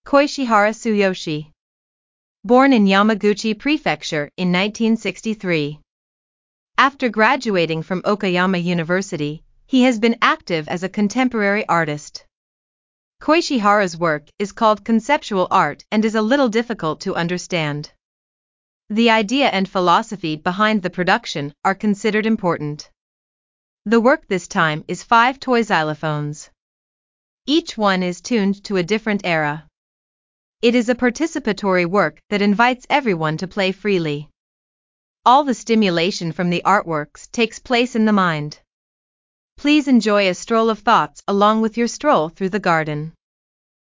Koishihara Tsuyoshi. Born in Yamaguchi Prefecture in 1963. After graduating from Okayama University, he has been active as a contemporary artist. Koishihara's work is called conceptual art and is a little difficult to understand. The idea and philosophy behind the production are considered important. The work this time is 5 toy xylophones. Each one is tuned to a different era. It is a participatory work that invites everyone to play freely. All the stimulation from the artworks takes place in the mind. Please enjoy a stroll of thoughts along with your stroll through the garden.